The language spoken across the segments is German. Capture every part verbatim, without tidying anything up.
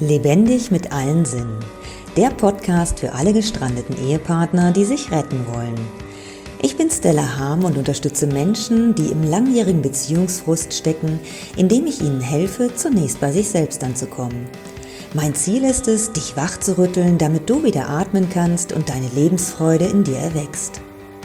Lebendig mit allen Sinnen. Der Podcast für alle gestrandeten Ehepartner, die sich retten wollen. Ich bin Stella Harm und unterstütze Menschen, die im langjährigen Beziehungsfrust stecken, indem ich ihnen helfe, zunächst bei sich selbst anzukommen. Mein Ziel ist es, dich wach zu rütteln, damit du wieder atmen kannst und deine Lebensfreude in dir erwächst.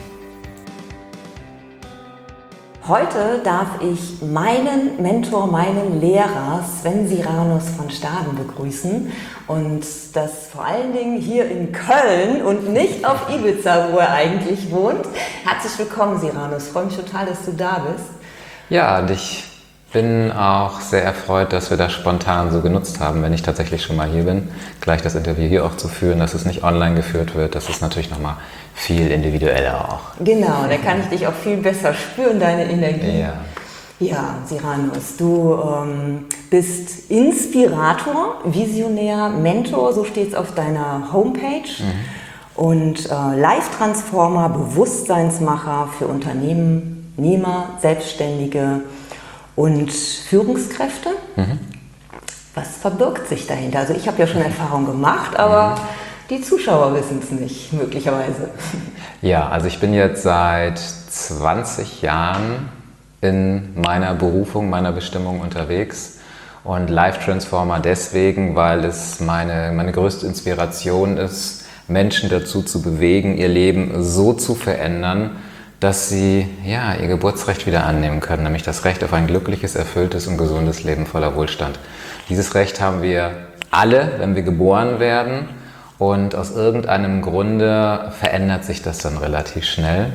Heute darf ich meinen Mentor, meinen Lehrer Sven Siranus von Staden begrüßen und das vor allen Dingen hier in Köln und nicht auf Ibiza, wo er eigentlich wohnt. Herzlich willkommen, Siranus. Ich freue mich total, dass du da bist. Ja, und ich bin auch sehr erfreut, dass wir das spontan so genutzt haben, wenn ich tatsächlich schon mal hier bin, gleich das Interview hier auch zu führen, dass es nicht online geführt wird. Das ist natürlich nochmal viel individueller auch. Genau, da kann ich dich auch viel besser spüren, deine Energie. Ja, ja Siranus, du ähm, bist Inspirator, Visionär, Mentor, so steht es auf deiner Homepage. Mhm. Und äh, Life-Transformer, Bewusstseinsmacher für Unternehmer, Selbstständige und Führungskräfte. Mhm. Was verbirgt sich dahinter? Also ich habe ja schon Erfahrung gemacht, aber mhm. die Zuschauer wissen es nicht, möglicherweise. Ja, also ich bin jetzt seit zwanzig Jahren in meiner Berufung, meiner Bestimmung unterwegs und Life Transformer deswegen, weil es meine, meine größte Inspiration ist, Menschen dazu zu bewegen, ihr Leben so zu verändern, dass sie ja, ihr Geburtsrecht wieder annehmen können, nämlich das Recht auf ein glückliches, erfülltes und gesundes Leben voller Wohlstand. Dieses Recht haben wir alle, wenn wir geboren werden, und aus irgendeinem Grunde verändert sich das dann relativ schnell.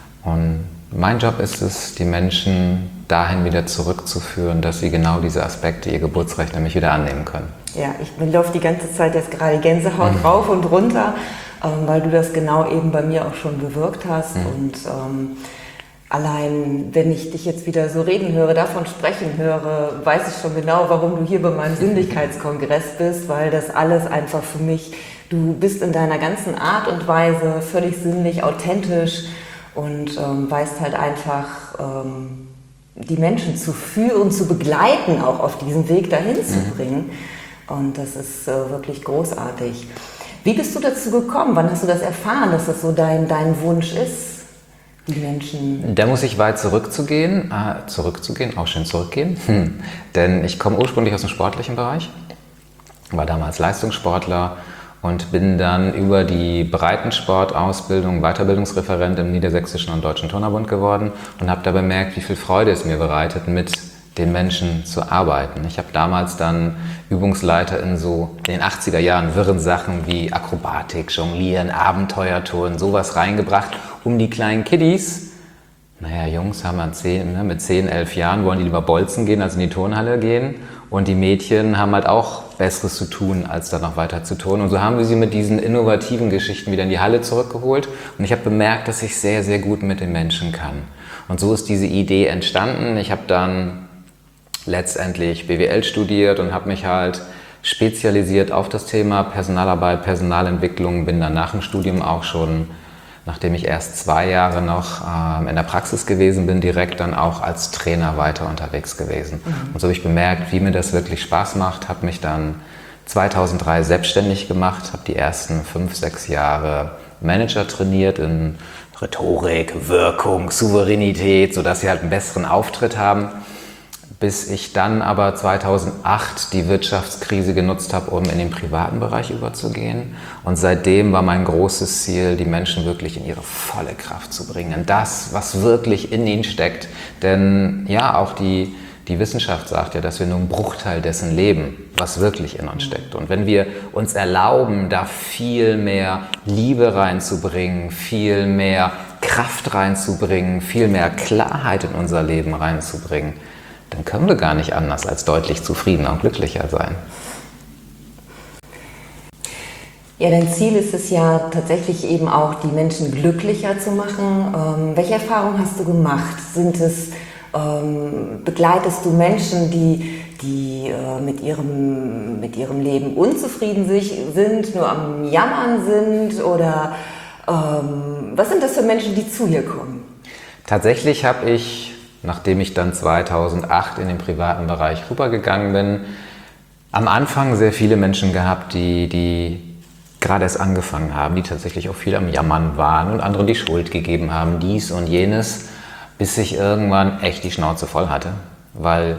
Und mein Job ist es, die Menschen dahin wieder zurückzuführen, dass sie genau diese Aspekte, ihr Geburtsrecht nämlich wieder annehmen können. Ja, ich laufe die ganze Zeit jetzt gerade Gänsehaut mhm. rauf und runter, ähm, weil du das genau eben bei mir auch schon bewirkt hast. Mhm. Und ähm, allein, wenn ich dich jetzt wieder so reden höre, davon sprechen höre, weiß ich schon genau, warum du hier bei meinem Sinnlichkeitskongress bist, weil das alles einfach für mich, du bist in deiner ganzen Art und Weise völlig sinnlich, authentisch und ähm, weißt halt einfach, ähm, die Menschen zu führen, zu begleiten, auch auf diesem Weg dahin mhm. zu bringen. Und das ist äh, wirklich großartig. Wie bist du dazu gekommen? Wann hast du das erfahren, dass das so dein, dein Wunsch ist, die Menschen? Da muss ich weit zurückzugehen, äh, zurückzugehen, auch schön zurückgehen, hm. denn ich komme ursprünglich aus dem sportlichen Bereich, war damals Leistungssportler und bin dann über die Breitensportausbildung Weiterbildungsreferent im Niedersächsischen und Deutschen Turnerbund geworden und habe da bemerkt, wie viel Freude es mir bereitet, mit den Menschen zu arbeiten. Ich habe damals dann Übungsleiter in so in den achtziger Jahren wirren Sachen wie Akrobatik, Jonglieren, Abenteuertouren, sowas reingebracht, um die kleinen Kiddies, naja, Jungs haben wir zehn, ne, mit zehn, elf Jahren wollen die lieber bolzen gehen, als in die Turnhalle gehen. Und die Mädchen haben halt auch Besseres zu tun, als da noch weiter zu turnen. Und so haben wir sie mit diesen innovativen Geschichten wieder in die Halle zurückgeholt. Und ich habe bemerkt, dass ich sehr, sehr gut mit den Menschen kann. Und so ist diese Idee entstanden. Ich habe dann letztendlich B W L studiert und habe mich halt spezialisiert auf das Thema Personalarbeit, Personalentwicklung. Bin dann nach dem Studium auch schon, nachdem ich erst zwei Jahre noch ähm, in der Praxis gewesen bin, direkt dann auch als Trainer weiter unterwegs gewesen. Mhm. Und so habe ich bemerkt, wie mir das wirklich Spaß macht, habe mich dann zweitausenddrei selbstständig gemacht, habe die ersten fünf, sechs Jahre Manager trainiert in Rhetorik, Wirkung, Souveränität, sodass sie halt einen besseren Auftritt haben. Bis ich dann aber zweitausendacht die Wirtschaftskrise genutzt habe, um in den privaten Bereich überzugehen. Und seitdem war mein großes Ziel, die Menschen wirklich in ihre volle Kraft zu bringen. Das, was wirklich in ihnen steckt. Denn ja, auch die, die Wissenschaft sagt ja, dass wir nur einen Bruchteil dessen leben, was wirklich in uns steckt. Und wenn wir uns erlauben, da viel mehr Liebe reinzubringen, viel mehr Kraft reinzubringen, viel mehr Klarheit in unser Leben reinzubringen, dann können wir gar nicht anders als deutlich zufriedener und glücklicher sein. Ja, dein Ziel ist es ja tatsächlich eben auch, die Menschen glücklicher zu machen. Ähm, welche Erfahrungen hast du gemacht? Sind es, ähm, begleitest du Menschen, die, die äh, mit, ihrem, mit ihrem Leben unzufrieden sich, sind, nur am Jammern sind? Oder ähm, was sind das für Menschen, die zu dir kommen? Tatsächlich habe ich, nachdem ich dann zweitausendacht in den privaten Bereich rübergegangen bin, Am Anfang sehr viele Menschen gehabt, die, die gerade erst angefangen haben, die tatsächlich auch viel am Jammern waren und anderen die Schuld gegeben haben, dies und jenes, bis ich irgendwann echt die Schnauze voll hatte. Weil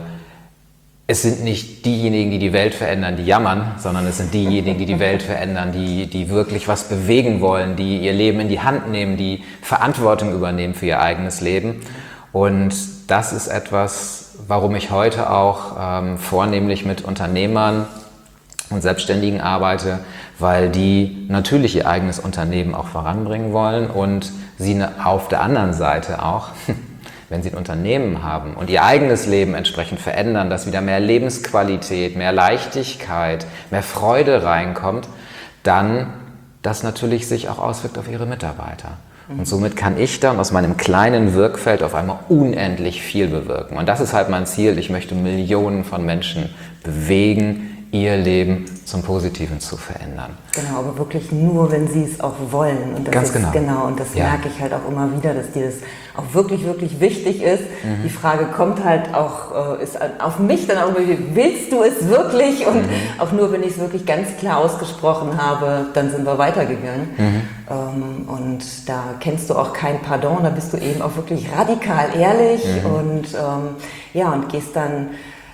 es sind nicht diejenigen, die die Welt verändern, die jammern, sondern es sind diejenigen, die die Welt verändern, die, die wirklich was bewegen wollen, die ihr Leben in die Hand nehmen, die Verantwortung übernehmen für ihr eigenes Leben. Und das ist etwas, warum ich heute auch ähm, vornehmlich mit Unternehmern und Selbstständigen arbeite, weil die natürlich ihr eigenes Unternehmen auch voranbringen wollen und sie ne, auf der anderen Seite auch, wenn sie ein Unternehmen haben und ihr eigenes Leben entsprechend verändern, dass wieder mehr Lebensqualität, mehr Leichtigkeit, mehr Freude reinkommt, dann das natürlich sich auch auswirkt auf ihre Mitarbeiter. Und somit kann ich dann aus meinem kleinen Wirkfeld auf einmal unendlich viel bewirken. Und das ist halt mein Ziel. Ich möchte Millionen von Menschen bewegen, ihr Leben zum Positiven zu verändern. Genau, aber wirklich nur, wenn sie es auch wollen. Und das Ganz ist, genau. genau. Und das ja. merke ich halt auch immer wieder, dass dir das auch wirklich, wirklich wichtig ist. Mhm. Die Frage kommt halt auch, ist auf mich dann auch, willst du es wirklich? Und mhm. auch nur, wenn ich es wirklich ganz klar ausgesprochen habe, dann sind wir weitergegangen. Mhm. Ähm, und da kennst du auch kein Pardon, da bist du eben auch wirklich radikal ehrlich mhm. und ähm, ja, und gehst dann,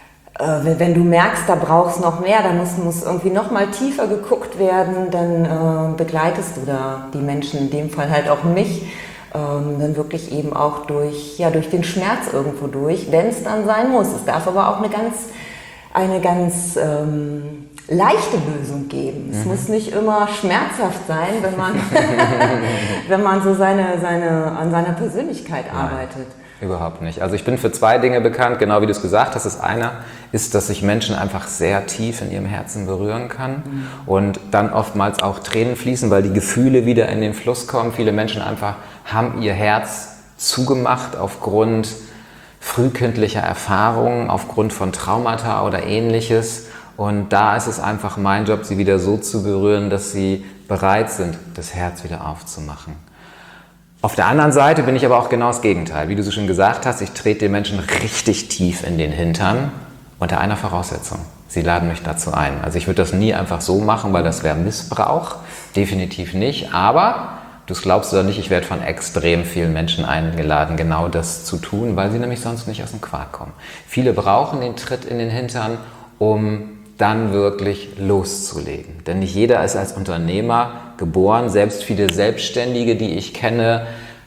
wenn du merkst, da brauchst noch mehr, da muss, muss irgendwie noch mal tiefer geguckt werden, dann äh, begleitest du da die Menschen, in dem Fall halt auch mich, ähm, dann wirklich eben auch durch, ja, durch den Schmerz irgendwo durch, wenn es dann sein muss. Es darf aber auch eine ganz, eine ganz ähm, leichte Lösung geben. Es mhm. muss nicht immer schmerzhaft sein, wenn man, wenn man so seine, seine, an seiner Persönlichkeit Nein. arbeitet. Überhaupt nicht. Also ich bin für zwei Dinge bekannt, genau wie du es gesagt hast. Das eine ist, dass ich Menschen einfach sehr tief in ihrem Herzen berühren kann mhm. und dann oftmals auch Tränen fließen, weil die Gefühle wieder in den Fluss kommen. Viele Menschen einfach haben ihr Herz zugemacht aufgrund frühkindlicher Erfahrungen, aufgrund von Traumata oder Ähnliches. Und da ist es einfach mein Job, sie wieder so zu berühren, dass sie bereit sind, das Herz wieder aufzumachen. Auf der anderen Seite bin ich aber auch genau das Gegenteil. Wie du so schon gesagt hast, ich trete den Menschen richtig tief in den Hintern unter einer Voraussetzung. Sie laden mich dazu ein. Also ich würde das nie einfach so machen, weil das wäre Missbrauch. Definitiv nicht. Aber, du glaubst oder nicht, ich werde von extrem vielen Menschen eingeladen, genau das zu tun, weil sie nämlich sonst nicht aus dem Quark kommen. Viele brauchen den Tritt in den Hintern, um dann wirklich loszulegen. Denn nicht jeder ist als Unternehmer geboren. Selbst viele Selbstständige, die ich kenne,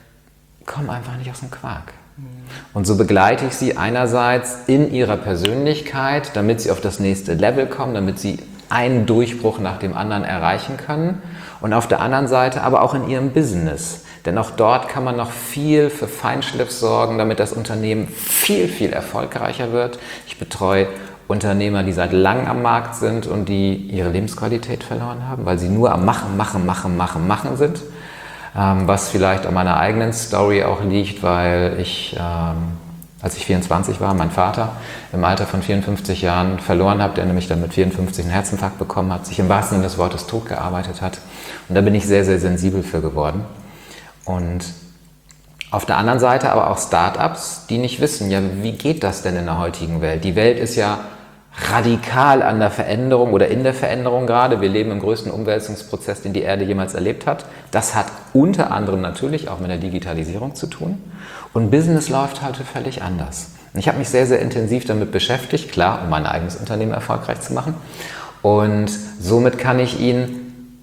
kommen einfach nicht aus dem Quark. Und so begleite ich sie einerseits in ihrer Persönlichkeit, damit sie auf das nächste Level kommen, damit sie einen Durchbruch nach dem anderen erreichen können. Und auf der anderen Seite aber auch in ihrem Business. Denn auch dort kann man noch viel für Feinschliff sorgen, damit das Unternehmen viel, viel erfolgreicher wird. Ich betreue Unternehmer, die seit langem am Markt sind und die ihre Lebensqualität verloren haben, weil sie nur am Machen, Machen, Machen, Machen, Machen sind. Ähm, was vielleicht an meiner eigenen Story auch liegt, weil ich, ähm, als ich vierundzwanzig war, meinen Vater im Alter von vierundfünfzig Jahren verloren habe, der nämlich dann mit vierundfünfzig einen Herzinfarkt bekommen hat, sich im wahrsten Sinne des Wortes tot gearbeitet hat. Und da bin ich sehr, sehr sensibel für geworden. Und auf der anderen Seite aber auch Startups, die nicht wissen, ja, wie geht das denn in der heutigen Welt? Die Welt ist ja radikal an der Veränderung oder in der Veränderung gerade. Wir leben im größten Umwälzungsprozess, den die Erde jemals erlebt hat. Das hat unter anderem natürlich auch mit der Digitalisierung zu tun. Und Business läuft heute völlig anders. Und ich habe mich sehr, sehr intensiv damit beschäftigt, klar, um mein eigenes Unternehmen erfolgreich zu machen. Und somit kann ich Ihnen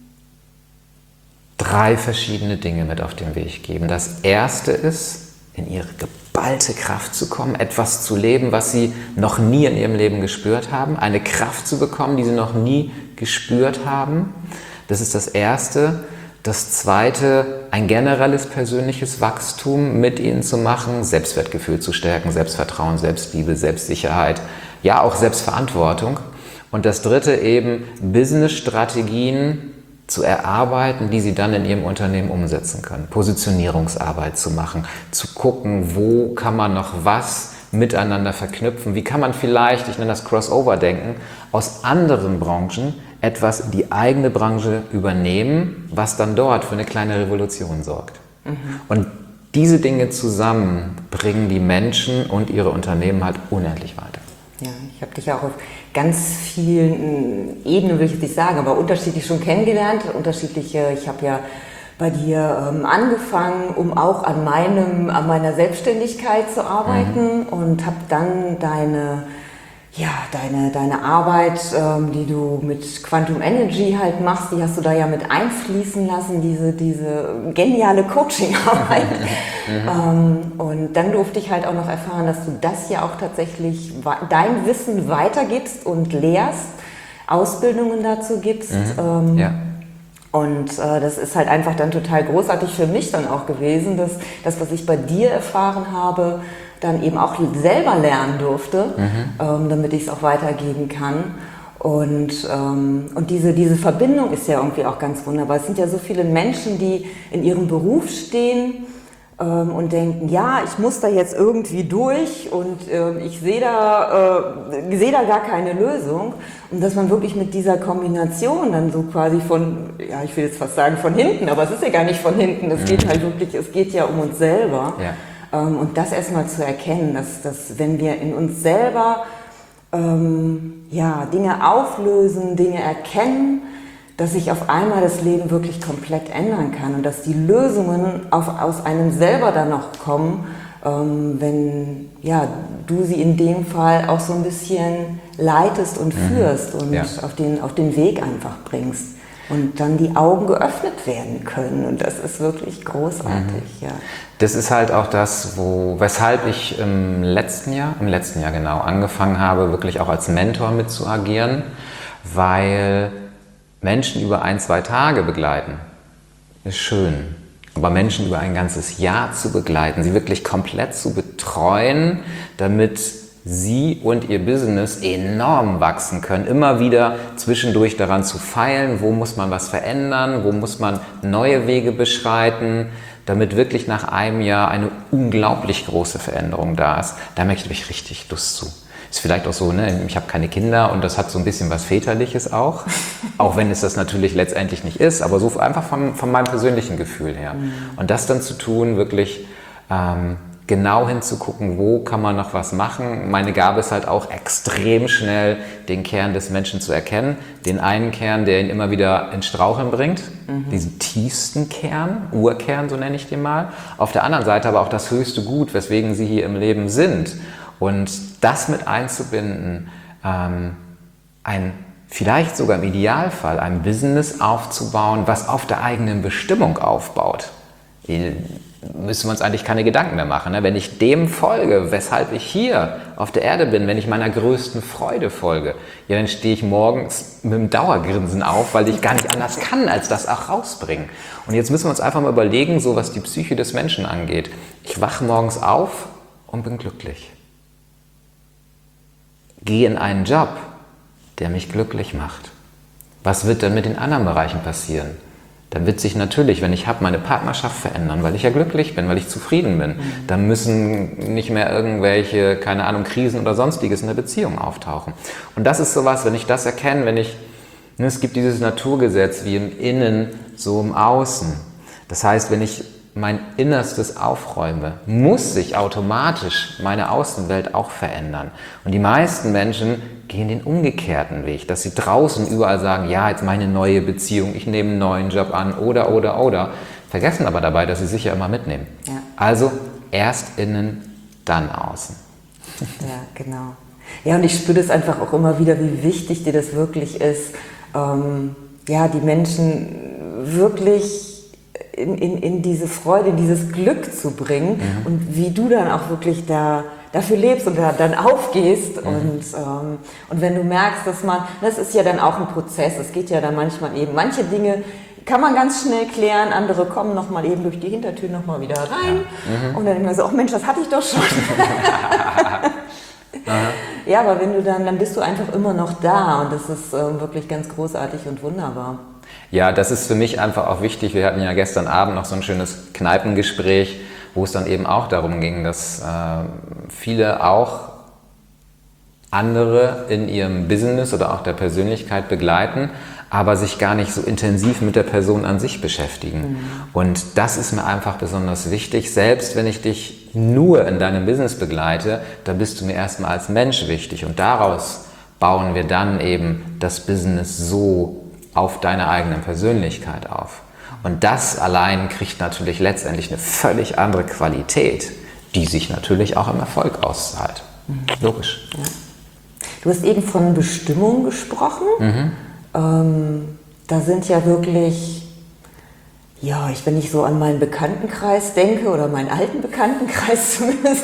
drei verschiedene Dinge mit auf den Weg geben. Das erste ist, in ihre geballte Kraft zu kommen, etwas zu leben, was sie noch nie in ihrem Leben gespürt haben, eine Kraft zu bekommen, die sie noch nie gespürt haben. Das ist das erste. Das zweite, ein generelles persönliches Wachstum mit ihnen zu machen, Selbstwertgefühl zu stärken, Selbstvertrauen, Selbstliebe, Selbstsicherheit, ja auch Selbstverantwortung. Und das dritte eben, Business-Strategien zu erarbeiten, die sie dann in ihrem Unternehmen umsetzen können. Positionierungsarbeit zu machen, zu gucken, wo kann man noch was miteinander verknüpfen, wie kann man vielleicht, ich nenne das Crossover-Denken, aus anderen Branchen etwas in die eigene Branche übernehmen, was dann dort für eine kleine Revolution sorgt. Mhm. Und diese Dinge zusammen bringen die Menschen und ihre Unternehmen halt unendlich weiter. Ja, Ich habe dich ja auch auf ganz vielen Ebenen, will ich jetzt nicht sagen, aber unterschiedlich schon kennengelernt. Unterschiedliche, ich habe ja bei dir ähm, angefangen, um auch an, meinem, an meiner Selbstständigkeit zu arbeiten mhm. und habe dann deine, ja, deine, deine Arbeit, ähm, die du mit Quantum Energy halt machst, die hast du da ja mit einfließen lassen, diese, diese geniale Coaching-Arbeit. mhm. ähm, und dann durfte ich halt auch noch erfahren, dass du das ja auch tatsächlich, dein Wissen weitergibst und lehrst, Ausbildungen dazu gibst. Mhm. Ähm, ja. Und äh, das ist halt einfach dann total großartig für mich dann auch gewesen, dass das, was ich bei dir erfahren habe, dann eben auch selber lernen durfte, mhm. ähm, damit ich es auch weitergeben kann. Und, ähm, und diese, diese Verbindung ist ja irgendwie auch ganz wunderbar. Es sind ja so viele Menschen, die in ihrem Beruf stehen ähm, und denken, ja, ich muss da jetzt irgendwie durch und äh, ich sehe da, äh, sehe da gar keine Lösung. Und dass man wirklich mit dieser Kombination dann so quasi von, ja, ich will jetzt fast sagen von hinten, aber es ist ja gar nicht von hinten, es mhm. geht halt wirklich, es geht ja um uns selber. Ja. Ähm, und das erstmal zu erkennen, dass, dass wenn wir in uns selber ähm, ja, Dinge auflösen, Dinge erkennen, dass sich auf einmal das Leben wirklich komplett ändern kann und dass die Lösungen auf, aus einem selber dann noch kommen, ähm, wenn ja, du sie in dem Fall auch so ein bisschen leitest und mhm. führst und ja. auf, den, auf den Weg einfach bringst und dann die Augen geöffnet werden können und das ist wirklich großartig. Mhm. Ja. Das ist halt auch das, wo, weshalb ich im letzten Jahr, im letzten Jahr genau, angefangen habe, wirklich auch als Mentor mit zu agieren, weil Menschen über ein, zwei Tage begleiten, ist schön. Aber Menschen über ein ganzes Jahr zu begleiten, sie wirklich komplett zu betreuen, damit sie und ihr Business enorm wachsen können, immer wieder zwischendurch daran zu feilen, wo muss man was verändern, wo muss man neue Wege beschreiten, damit wirklich nach einem Jahr eine unglaublich große Veränderung da ist. Da möchte ich richtig Lust zu. Ist vielleicht auch so, ne? Ich habe keine Kinder und das hat so ein bisschen was Väterliches auch, auch wenn es das natürlich letztendlich nicht ist, aber so einfach von, von meinem persönlichen Gefühl her. Mhm. Und das dann zu tun, wirklich ähm, genau hinzugucken, wo kann man noch was machen. Meine Gabe ist halt auch extrem schnell, den Kern des Menschen zu erkennen. Den einen Kern, der ihn immer wieder ins Straucheln bringt, mhm. diesen tiefsten Kern, Urkern, so nenne ich den mal. Auf der anderen Seite aber auch das höchste Gut, weswegen sie hier im Leben sind. Und das mit einzubinden, ähm, ein, vielleicht sogar im Idealfall ein Business aufzubauen, was auf der eigenen Bestimmung aufbaut. Die, müssen wir uns eigentlich keine Gedanken mehr machen. Ne? Wenn ich dem folge, weshalb ich hier auf der Erde bin, wenn ich meiner größten Freude folge, ja, dann stehe ich morgens mit einem Dauergrinsen auf, weil ich gar nicht anders kann, als das auch rausbringen. Und jetzt müssen wir uns einfach mal überlegen, so was die Psyche des Menschen angeht. Ich wache morgens auf und bin glücklich. Gehe in einen Job, der mich glücklich macht. Was wird dann mit den anderen Bereichen passieren? Dann wird sich natürlich, wenn ich habe, meine Partnerschaft verändern, weil ich ja glücklich bin, weil ich zufrieden bin. Mhm. Dann müssen nicht mehr irgendwelche, keine Ahnung, Krisen oder Sonstiges in der Beziehung auftauchen. Und das ist sowas, wenn ich das erkenne, wenn ich, ne, es gibt dieses Naturgesetz wie im Innen, so im Außen. Das heißt, wenn ich mein Innerstes aufräume, muss sich automatisch meine Außenwelt auch verändern. Und die meisten Menschen gehen den umgekehrten Weg, dass sie draußen überall sagen, ja, jetzt meine neue Beziehung, ich nehme einen neuen Job an oder, oder, oder, vergessen aber dabei, dass sie sich ja immer mitnehmen. Ja. Also erst innen, dann außen. Ja, genau. Ja, und ich spüre das einfach auch immer wieder, wie wichtig dir das wirklich ist, ähm, ja, die Menschen wirklich In, in, in diese Freude, in dieses Glück zu bringen mhm. und wie du dann auch wirklich da, dafür lebst und da dann aufgehst mhm. und, ähm, und wenn du merkst, dass man, das ist ja dann auch ein Prozess, es geht ja dann manchmal eben, manche Dinge kann man ganz schnell klären, andere kommen nochmal eben durch die Hintertür nochmal wieder rein ja. mhm. und dann immer so, oh Mensch, das hatte ich doch schon. Ja, aber wenn du dann, dann bist du einfach immer noch da und das ist ähm, wirklich ganz großartig und wunderbar. Ja, das ist für mich einfach auch wichtig. Wir hatten ja gestern Abend noch so ein schönes Kneipengespräch, wo es dann eben auch darum ging, dass äh, viele auch andere in ihrem Business oder auch der Persönlichkeit begleiten, aber sich gar nicht so intensiv mit der Person an sich beschäftigen. Mhm. Und das ist mir einfach besonders wichtig, selbst wenn ich dich dich nur in deinem Business begleite, da bist du mir erstmal als Mensch wichtig und daraus bauen wir dann eben das Business so auf deiner eigenen Persönlichkeit auf. Und das allein kriegt natürlich letztendlich eine völlig andere Qualität, die sich natürlich auch im Erfolg auszahlt. Mhm. Logisch. Ja. Du hast eben von Bestimmung gesprochen. Mhm. Ähm, da sind ja wirklich, ja, ich, wenn ich so an meinen Bekanntenkreis denke oder meinen alten Bekanntenkreis zumindest,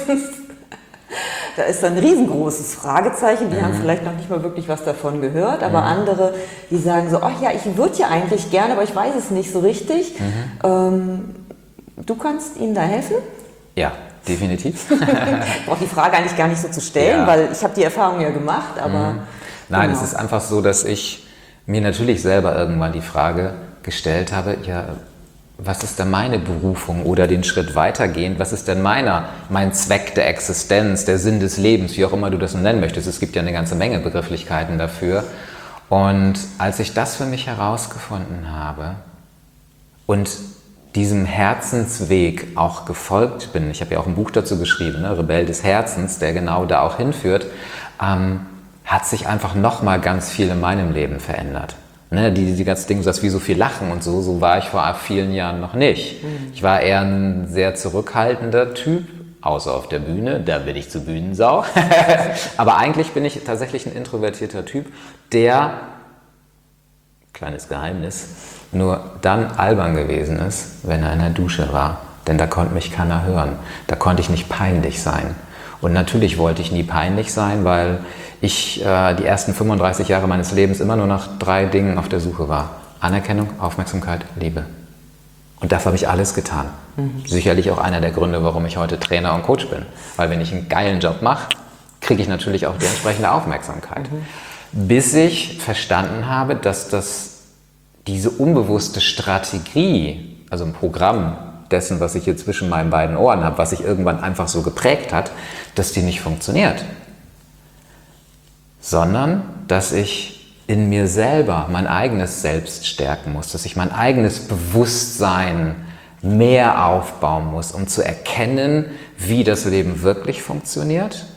da ist ein riesengroßes Fragezeichen. Die mhm. haben vielleicht noch nicht mal wirklich was davon gehört, aber mhm. andere, die sagen so, ach ja, ich würde ja eigentlich gerne, aber ich weiß es nicht so richtig. Mhm. Ähm, du kannst ihnen da helfen? Ja, definitiv. Ich brauche die Frage eigentlich gar nicht so zu stellen, ja. weil ich habe die Erfahrung ja gemacht, aber... Mhm. Nein, genau. Es ist einfach so, dass ich mir natürlich selber irgendwann die Frage gestellt habe, ja, was ist denn meine Berufung oder den Schritt weitergehend, was ist denn meiner, mein Zweck der Existenz, der Sinn des Lebens, wie auch immer du das nennen möchtest. Es gibt ja eine ganze Menge Begrifflichkeiten dafür. Und als ich das für mich herausgefunden habe und diesem Herzensweg auch gefolgt bin, ich habe ja auch ein Buch dazu geschrieben, ne, Rebell des Herzens, der genau da auch hinführt, ähm, hat sich einfach nochmal ganz viel in meinem Leben verändert. Ne, die, die ganzen Dinge, das wie so viel Lachen und so, so war ich vor vielen Jahren noch nicht. Mhm. Ich war eher ein sehr zurückhaltender Typ, außer auf der Bühne, da bin ich zur Bühnensau. Aber eigentlich bin ich tatsächlich ein introvertierter Typ, der, kleines Geheimnis, nur dann albern gewesen ist, wenn er in der Dusche war. Denn da konnte mich keiner hören. Da konnte ich nicht peinlich sein. Und natürlich wollte ich nie peinlich sein, weil ich äh, die ersten fünfunddreißig Jahre meines Lebens immer nur nach drei Dingen auf der Suche war. Anerkennung, Aufmerksamkeit, Liebe. Und dafür habe ich alles getan. Mhm. Sicherlich auch einer der Gründe, warum ich heute Trainer und Coach bin. Weil wenn ich einen geilen Job mache, kriege ich natürlich auch die entsprechende Aufmerksamkeit. Mhm. Bis ich verstanden habe, dass das, diese unbewusste Strategie, also ein Programm dessen, was ich hier zwischen meinen beiden Ohren habe, was sich irgendwann einfach so geprägt hat, dass die nicht funktioniert. Sondern, dass ich in mir selber mein eigenes Selbst stärken muss, dass ich mein eigenes Bewusstsein mehr aufbauen muss, um zu erkennen, wie das Leben wirklich funktioniert,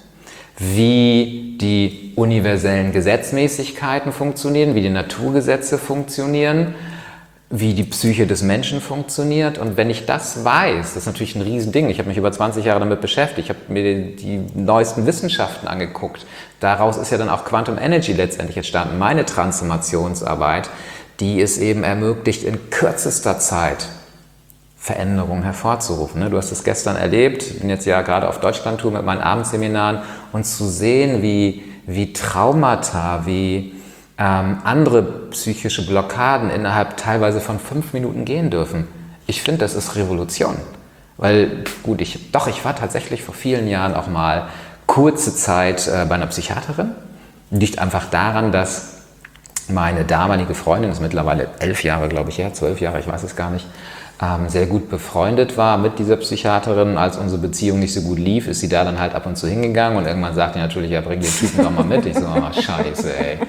wie die universellen Gesetzmäßigkeiten funktionieren, wie die Naturgesetze funktionieren, wie die Psyche des Menschen funktioniert. Und wenn ich das weiß, das ist natürlich ein Riesending. Ich habe mich über zwanzig Jahre damit beschäftigt. Ich habe mir die neuesten Wissenschaften angeguckt. Daraus ist ja dann auch Quantum Energy letztendlich entstanden. Meine Transformationsarbeit, die es eben ermöglicht, in kürzester Zeit Veränderungen hervorzurufen. Du hast es gestern erlebt. Ich bin jetzt ja gerade auf Deutschlandtour mit meinen Abendseminaren und zu sehen, wie, wie Traumata, wie Ähm, andere psychische Blockaden innerhalb teilweise von fünf Minuten gehen dürfen. Ich finde, das ist Revolution. Weil, gut, ich, doch, ich war tatsächlich vor vielen Jahren auch mal kurze Zeit äh, bei einer Psychiaterin. Liegt einfach daran, dass meine damalige Freundin, das ist mittlerweile elf Jahre, glaube ich, her, zwölf Jahre, ich weiß es gar nicht, ähm, sehr gut befreundet war mit dieser Psychiaterin. Als unsere Beziehung nicht so gut lief, ist sie da dann halt ab und zu hingegangen und irgendwann sagte sie natürlich, ja, bring den Typen doch mal mit. Ich so, oh, scheiße, ey.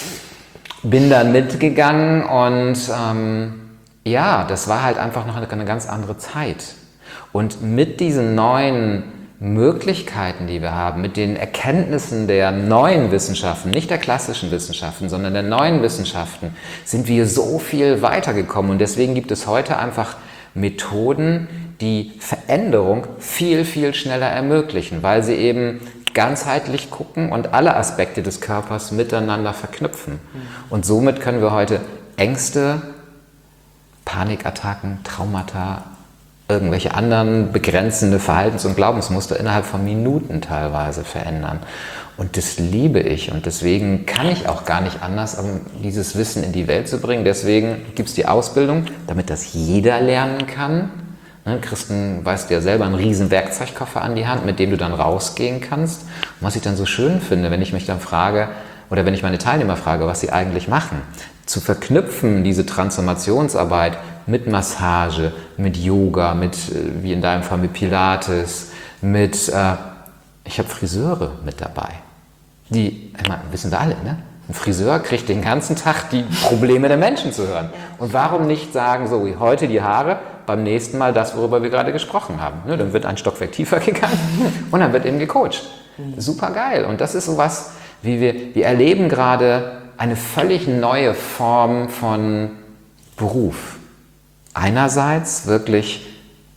Bin dann mitgegangen und ähm, ja, das war halt einfach noch eine, eine ganz andere Zeit. Und mit diesen neuen Möglichkeiten, die wir haben, mit den Erkenntnissen der neuen Wissenschaften, nicht der klassischen Wissenschaften, sondern der neuen Wissenschaften, sind wir so viel weitergekommen. Und deswegen gibt es heute einfach Methoden, die Veränderung viel, viel schneller ermöglichen, weil sie eben ganzheitlich gucken und alle Aspekte des Körpers miteinander verknüpfen. Mhm. Und somit können wir heute Ängste, Panikattacken, Traumata, irgendwelche anderen begrenzende Verhaltens- und Glaubensmuster innerhalb von Minuten teilweise verändern. Und das liebe ich und deswegen kann ich auch gar nicht anders, um dieses Wissen in die Welt zu bringen. Deswegen gibt es die Ausbildung, damit das jeder lernen kann. Ne, Christen, weißt du ja selber, einen riesen Werkzeugkoffer an die Hand, mit dem du dann rausgehen kannst. Und was ich dann so schön finde, wenn ich mich dann frage, oder wenn ich meine Teilnehmer frage, was sie eigentlich machen, zu verknüpfen diese Transformationsarbeit mit Massage, mit Yoga, mit, wie in deinem Fall, mit Pilates, mit, äh, ich habe Friseure mit dabei. Die, ich meine, wissen wir alle, ne? Ein Friseur kriegt den ganzen Tag die Probleme der Menschen zu hören. Und warum nicht sagen, so wie heute die Haare, beim nächsten Mal das, worüber wir gerade gesprochen haben. Ne, dann wird ein Stockwerk tiefer gegangen und dann wird eben gecoacht. Super geil. Und das ist sowas, wie wir, wir erleben gerade eine völlig neue Form von Beruf. Einerseits wirklich,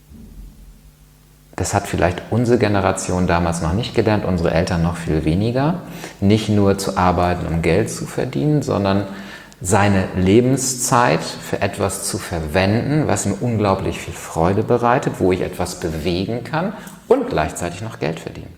das hat vielleicht unsere Generation damals noch nicht gelernt, unsere Eltern noch viel weniger, nicht nur zu arbeiten, um Geld zu verdienen, sondern seine Lebenszeit für etwas zu verwenden, was mir unglaublich viel Freude bereitet, wo ich etwas bewegen kann und gleichzeitig noch Geld verdienen.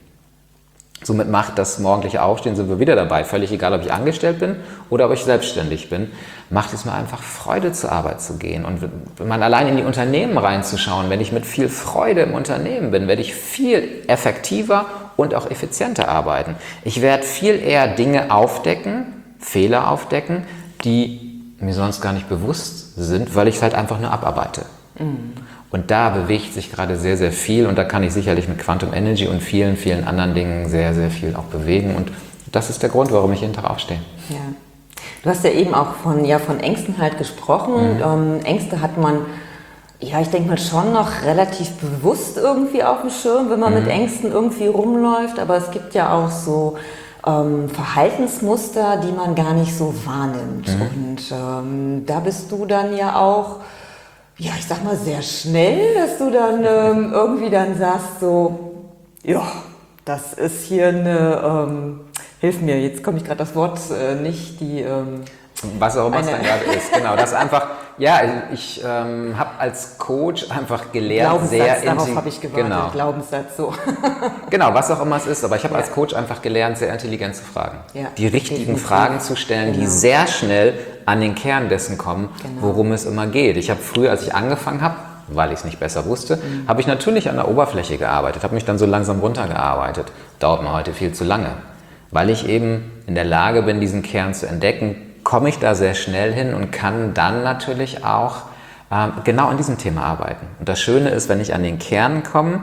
Somit macht das morgendliche Aufstehen, sind wir wieder dabei, völlig egal, ob ich angestellt bin oder ob ich selbstständig bin, macht es mir einfach Freude, zur Arbeit zu gehen. Und wenn man allein in die Unternehmen reinzuschauen, wenn ich mit viel Freude im Unternehmen bin, werde ich viel effektiver und auch effizienter arbeiten. Ich werde viel eher Dinge aufdecken, Fehler aufdecken, die mir sonst gar nicht bewusst sind, weil ich es halt einfach nur abarbeite. Mhm. Und da bewegt sich gerade sehr, sehr viel und da kann ich sicherlich mit Quantum Energy und vielen, vielen anderen Dingen sehr, sehr viel auch bewegen und das ist der Grund, warum ich jeden Tag aufstehe. Ja. Du hast ja eben auch von, ja, von Ängsten halt gesprochen. Mhm. Ähm, Ängste hat man, ja, ich denke mal schon noch relativ bewusst irgendwie auf dem Schirm, wenn man mhm. mit Ängsten irgendwie rumläuft, aber es gibt ja auch so ähm, Verhaltensmuster, die man gar nicht so wahrnimmt mhm. und ähm, da bist du dann ja auch, ja, ich sag mal sehr schnell, dass du dann ähm, irgendwie dann sagst so, ja, das ist hier eine, ähm, hilf mir, jetzt komme ich gerade das Wort äh, nicht, die... Ähm, Was auch immer es dann gerade ist, genau, das einfach, ja, ich ähm, habe als Coach einfach gelernt, Glaubenssatz, sehr... darauf habe ich gewartet, genau. Glaubenssatz, so. Genau, was auch immer es ist, aber ich habe ja. als Coach einfach gelernt, sehr intelligent zu fragen. Ja, die richtigen definitiv. Fragen zu stellen, genau. die sehr schnell an den Kern dessen kommen, genau. worum es immer geht. Ich habe früher, als ich angefangen habe, weil ich es nicht besser wusste, mhm. habe ich natürlich an der Oberfläche gearbeitet, habe mich dann so langsam runtergearbeitet. Dauert mir heute viel zu lange. Weil ich eben in der Lage bin, diesen Kern zu entdecken, komme ich da sehr schnell hin und kann dann natürlich auch ähm, genau an diesem Thema arbeiten. Und das Schöne ist, wenn ich an den Kern komme,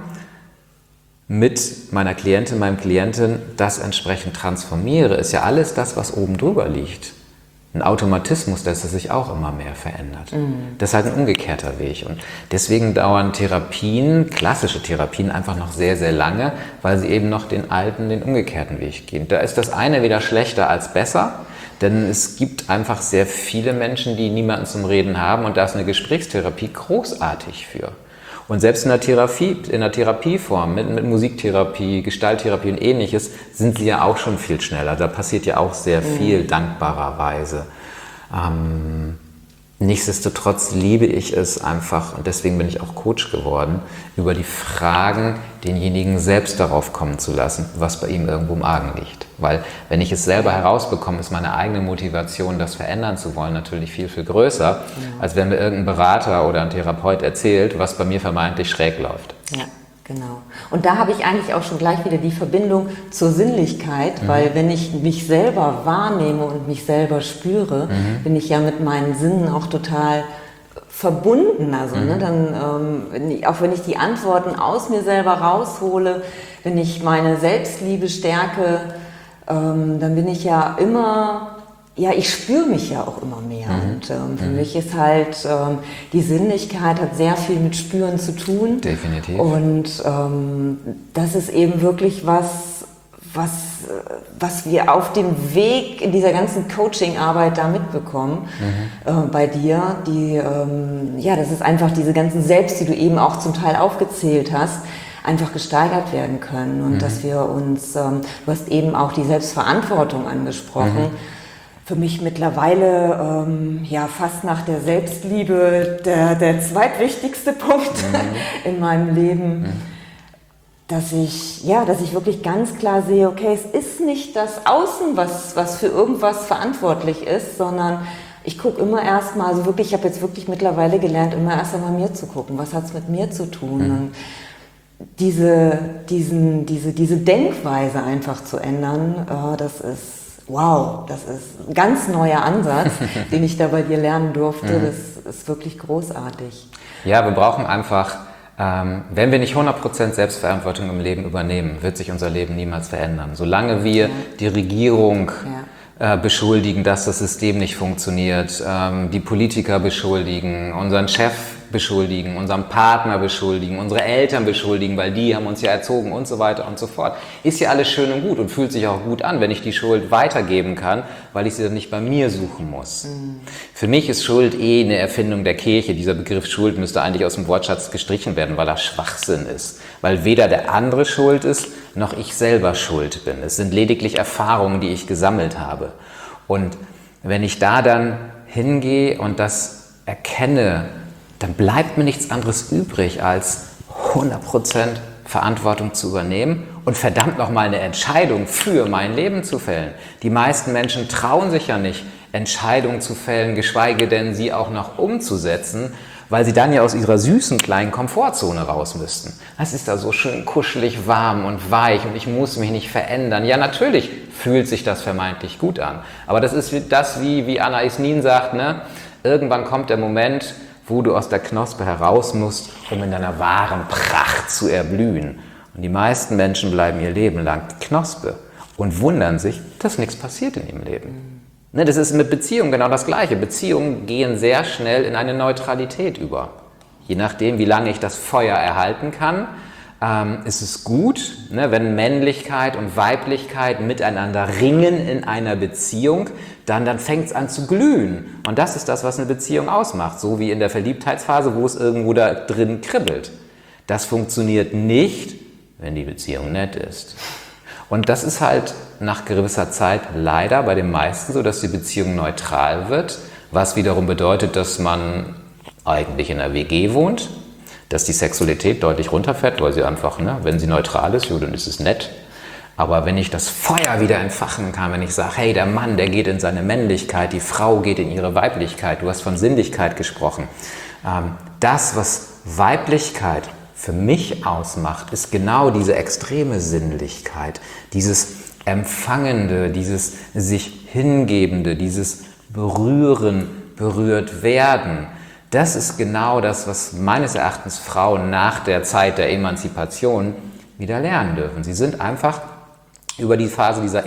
mit meiner Klientin, meinem Klienten das entsprechend transformiere, ist ja alles das, was oben drüber liegt. Ein Automatismus, dass es sich auch immer mehr verändert. Mhm. Das ist halt ein umgekehrter Weg. Und deswegen dauern Therapien, klassische Therapien, einfach noch sehr, sehr lange, weil sie eben noch den alten, den umgekehrten Weg gehen. Da ist das eine weder schlechter als besser, denn es gibt einfach sehr viele Menschen, die niemanden zum Reden haben und da ist eine Gesprächstherapie großartig für. Und selbst in der Therapie, in der Therapieform, mit, mit Musiktherapie, Gestalttherapie und ähnliches, sind sie ja auch schon viel schneller. Da passiert ja auch sehr viel, mhm. dankbarerweise. Ähm, nichtsdestotrotz liebe ich es einfach, und deswegen bin ich auch Coach geworden, über die Fragen denjenigen selbst darauf kommen zu lassen, was bei ihm irgendwo im Argen liegt. Weil wenn ich es selber herausbekomme, ist meine eigene Motivation, das verändern zu wollen, natürlich viel, viel größer, ja. als wenn mir irgendein Berater oder ein Therapeut erzählt, was bei mir vermeintlich schräg läuft. Ja, genau. Und da habe ich eigentlich auch schon gleich wieder die Verbindung zur Sinnlichkeit, mhm. weil wenn ich mich selber wahrnehme und mich selber spüre, mhm. bin ich ja mit meinen Sinnen auch total verbunden. Also, mhm. ne, dann, ähm, wenn ich, auch wenn ich die Antworten aus mir selber raushole, wenn ich meine Selbstliebe stärke, ähm, dann bin ich ja immer, ja, ich spüre mich ja auch immer mehr. Mhm. Und ähm, für mhm. mich ist halt, ähm, die Sinnlichkeit hat sehr viel mit Spüren zu tun. Definitiv. Und ähm, das ist eben wirklich was, was, was wir auf dem Weg in dieser ganzen Coaching-Arbeit da mitbekommen, mhm. äh, bei dir. Die, ähm, ja, das ist einfach diese ganzen Selbst, die du eben auch zum Teil aufgezählt hast, einfach gesteigert werden können und mhm. dass wir uns, ähm, du hast eben auch die Selbstverantwortung angesprochen, mhm. für mich mittlerweile ähm, ja fast nach der Selbstliebe der, der zweitwichtigste Punkt mhm. in meinem Leben, mhm. dass ich, ja, dass ich wirklich ganz klar sehe, okay, es ist nicht das Außen, was, was für irgendwas verantwortlich ist, sondern ich gucke immer erstmal, also wirklich, ich habe jetzt wirklich mittlerweile gelernt, immer erst einmal mir zu gucken, was hat es mit mir zu tun mhm. und diese, diesen, diese, diese Denkweise einfach zu ändern, äh, das ist, wow, das ist ein ganz neuer Ansatz, den ich da bei dir lernen durfte, mhm. das ist wirklich großartig. Ja, wir brauchen einfach, ähm, wenn wir nicht hundert Prozent Selbstverantwortung im Leben übernehmen, wird sich unser Leben niemals verändern. Solange wir ja. die Regierung ja. äh, beschuldigen, dass das System nicht funktioniert, ähm, die Politiker beschuldigen, unseren Chef beschuldigen, unseren Partner beschuldigen, unsere Eltern beschuldigen, weil die haben uns ja erzogen und so weiter und so fort. Ist ja alles schön und gut und fühlt sich auch gut an, wenn ich die Schuld weitergeben kann, weil ich sie dann nicht bei mir suchen muss. Mhm. Für mich ist Schuld eh eine Erfindung der Kirche. Dieser Begriff Schuld müsste eigentlich aus dem Wortschatz gestrichen werden, weil er Schwachsinn ist. Weil weder der andere schuld ist, noch ich selber schuld bin. Es sind lediglich Erfahrungen, die ich gesammelt habe. Und wenn ich da dann hingehe und das erkenne, dann bleibt mir nichts anderes übrig, als hundert Prozent Verantwortung zu übernehmen und verdammt nochmal eine Entscheidung für mein Leben zu fällen. Die meisten Menschen trauen sich ja nicht, Entscheidungen zu fällen, geschweige denn sie auch noch umzusetzen, weil sie dann ja aus ihrer süßen kleinen Komfortzone raus müssten. Es ist da so schön kuschelig, warm und weich und ich muss mich nicht verändern. Ja, natürlich fühlt sich das vermeintlich gut an. Aber das ist das, wie, wie Anna Isnin sagt, ne? Irgendwann kommt der Moment, wo du aus der Knospe heraus musst, um in deiner wahren Pracht zu erblühen. Und die meisten Menschen bleiben ihr Leben lang Knospe und wundern sich, dass nichts passiert in ihrem Leben. Ne, das ist mit Beziehungen genau das Gleiche. Beziehungen gehen sehr schnell in eine Neutralität über. Je nachdem, wie lange ich das Feuer erhalten kann, ähm, ist es gut, ne, wenn Männlichkeit und Weiblichkeit miteinander ringen in einer Beziehung, dann, dann fängt es an zu glühen. Und das ist das, was eine Beziehung ausmacht. So wie in der Verliebtheitsphase, wo es irgendwo da drin kribbelt. Das funktioniert nicht, wenn die Beziehung nett ist. Und das ist halt nach gewisser Zeit leider bei den meisten so, dass die Beziehung neutral wird, was wiederum bedeutet, dass man eigentlich in einer W G wohnt, dass die Sexualität deutlich runterfährt, weil sie einfach, ne, wenn sie neutral ist, ja, dann ist es nett. Aber wenn ich das Feuer wieder entfachen kann, wenn ich sage, hey, der Mann, der geht in seine Männlichkeit, die Frau geht in ihre Weiblichkeit, du hast von Sinnlichkeit gesprochen. Ähm, das, was Weiblichkeit für mich ausmacht, ist genau diese extreme Sinnlichkeit, dieses Empfangende, dieses sich Hingebende, dieses Berühren, berührt werden. Das ist genau das, was meines Erachtens Frauen nach der Zeit der Emanzipation wieder lernen dürfen. Sie sind einfach über die Phase dieser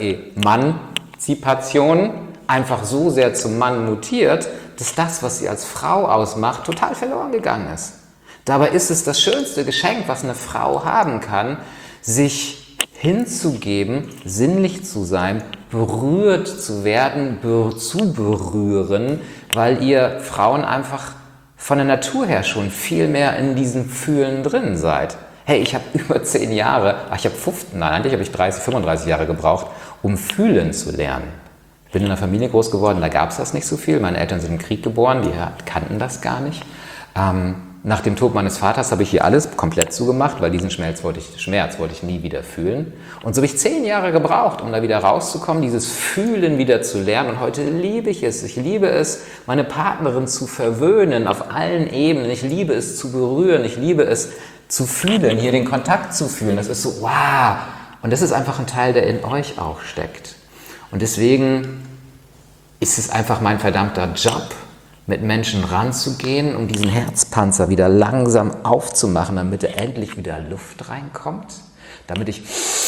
Emanzipation einfach so sehr zum Mann mutiert, dass das, was sie als Frau ausmacht, total verloren gegangen ist. Dabei ist es das schönste Geschenk, was eine Frau haben kann, sich hinzugeben, sinnlich zu sein, berührt zu werden, ber- zu berühren, weil ihr Frauen einfach von der Natur her schon viel mehr in diesem Fühlen drin seid. Hey, ich habe über zehn Jahre, ach, ich habe fünfzehn, nein, eigentlich habe ich dreißig, fünfunddreißig Jahre gebraucht, um fühlen zu lernen. Ich bin in einer Familie groß geworden, da gab es das nicht so viel. Meine Eltern sind im Krieg geboren, die kannten das gar nicht. Ähm, Nach dem Tod meines Vaters habe ich hier alles komplett zugemacht, weil diesen Schmerz wollte ich, Schmerz wollte ich nie wieder fühlen. Und so habe ich zehn Jahre gebraucht, um da wieder rauszukommen, dieses Fühlen wieder zu lernen. Und heute liebe ich es. Ich liebe es, meine Partnerin zu verwöhnen auf allen Ebenen. Ich liebe es zu berühren. Ich liebe es zu fühlen, hier den Kontakt zu fühlen. Das ist so, wow. Und das ist einfach ein Teil, der in euch auch steckt. Und deswegen ist es einfach mein verdammter Job, mit Menschen ranzugehen, um diesen Herzpanzer wieder langsam aufzumachen, damit da endlich wieder Luft reinkommt, damit ich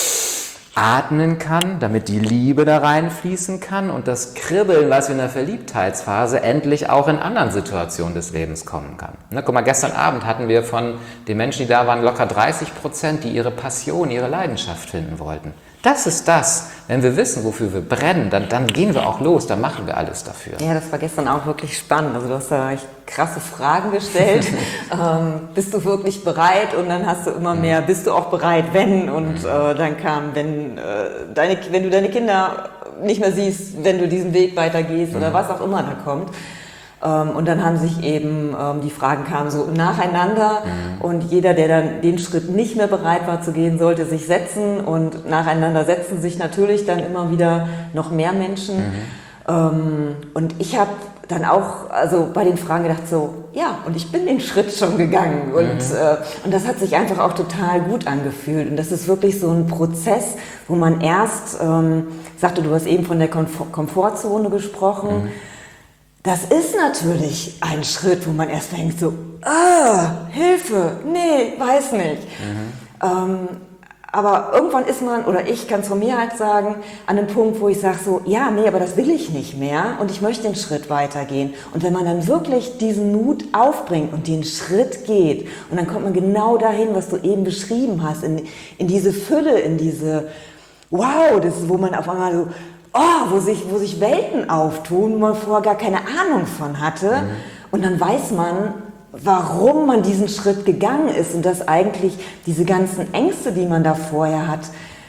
atmen kann, damit die Liebe da reinfließen kann und das Kribbeln, was wir in der Verliebtheitsphase endlich auch in anderen Situationen des Lebens kommen kann. Na, guck mal, gestern Abend hatten wir von den Menschen, die da waren, locker dreißig Prozent, die ihre Passion, ihre Leidenschaft finden wollten. Das ist das. Wenn wir wissen, wofür wir brennen, dann, dann gehen wir auch los, dann machen wir alles dafür. Ja, das war gestern auch wirklich spannend. Also du hast da echt krasse Fragen gestellt. ähm, bist du wirklich bereit? Und dann hast du immer mehr, bist du auch bereit, wenn? Und äh, dann kam, wenn, äh, deine, wenn du deine Kinder nicht mehr siehst, wenn du diesen Weg weitergehst oder was auch immer da kommt. Und dann haben sich eben, die Fragen kamen so nacheinander mhm. und jeder, der dann den Schritt nicht mehr bereit war zu gehen, sollte sich setzen und nacheinander setzen sich natürlich dann immer wieder noch mehr Menschen. Mhm. Und ich habe dann auch also bei den Fragen gedacht so, ja, und ich bin den Schritt schon gegangen und, mhm. und das hat sich einfach auch total gut angefühlt und das ist wirklich so ein Prozess, wo man erst, ähm, sagte, du hast eben von der Komfort- Komfortzone gesprochen, mhm. Das ist natürlich ein Schritt, wo man erst denkt so, ah, Hilfe, nee, weiß nicht. Mhm. Ähm, Aber irgendwann ist man, oder ich kann es von mir halt sagen, an einem Punkt, wo ich sage so, ja, nee, aber das will ich nicht mehr und ich möchte den Schritt weitergehen. Und wenn man dann wirklich diesen Mut aufbringt und den Schritt geht, und dann kommt man genau dahin, was du eben beschrieben hast, in, in diese Fülle, in diese, wow, das ist, wo man auf einmal so, oh, wo sich, wo sich Welten auftun, wo man vorher gar keine Ahnung von hatte. Mhm. Und dann weiß man, warum man diesen Schritt gegangen ist und dass eigentlich diese ganzen Ängste, die man da vorher hat,